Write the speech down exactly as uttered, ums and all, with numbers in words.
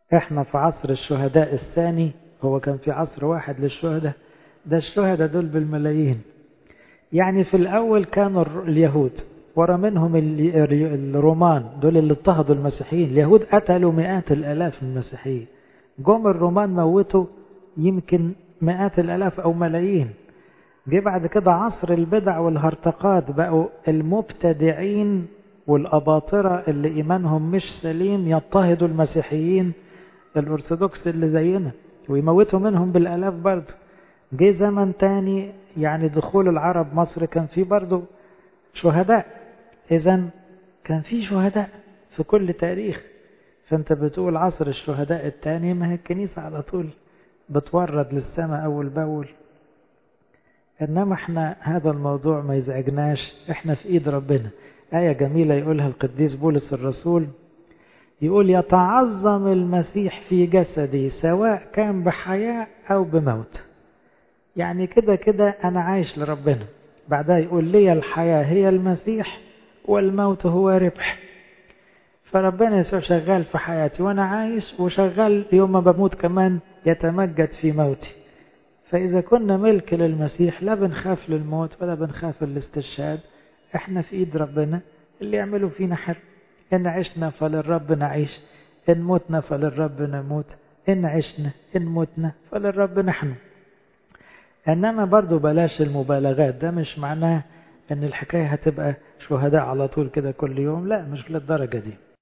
احنا في عصر الشهداء الثاني، هو كان في عصر واحد للشهداء، ده الشهداء دول بالملايين. يعني في الأول كانوا اليهود، ورا منهم الرومان، دول اللي اضطهدوا المسيحيين. اليهود قتلوا مئات الآلاف من المسيحيين، جم الرومان موتوا يمكن مئات الآلاف أو ملايين. جه بعد كده عصر البدع والهرطقات، بقوا المبتدعين والأباطرة اللي إيمانهم مش سليم يضطهدوا المسيحيين الأرثوذكس اللي زينا ويموتوا منهم بالآلاف برضه. جه زمن تاني، يعني دخول العرب مصر كان فيه برضه شهداء. إذن كان فيه شهداء في كل تاريخ. فأنت بتقول عصر الشهداء التاني، ما هي الكنيسة على طول بتورد للسماء أول بأول. إنما احنا هذا الموضوع ما يزعجناش، احنا في إيد ربنا. آية جميلة يقولها القديس بولس الرسول، يقول يتعظم المسيح في جسدي سواء كان بحياة أو بموت. يعني كده كده أنا عايش لربنا. بعدها يقول لي الحياة هي المسيح والموت هو ربح. فربنا يسوع شغال في حياتي وأنا عايش، وشغال يوم ما بموت كمان يتمجد في موتي. فإذا كنا ملك للمسيح لا بنخاف للموت ولا بنخاف الاستشهاد. احنا في ايد ربنا، اللي يعملوا فينا حر. إن عشنا فللرب نعيش، إن متنا فللرب نموت، إن عشنا إن متنا فللرب نحن. إنما برضو بلاش المبالغات، ده مش معناه أن الحكاية هتبقى شهداء على طول كده كل يوم، لا مش للدرجة دي.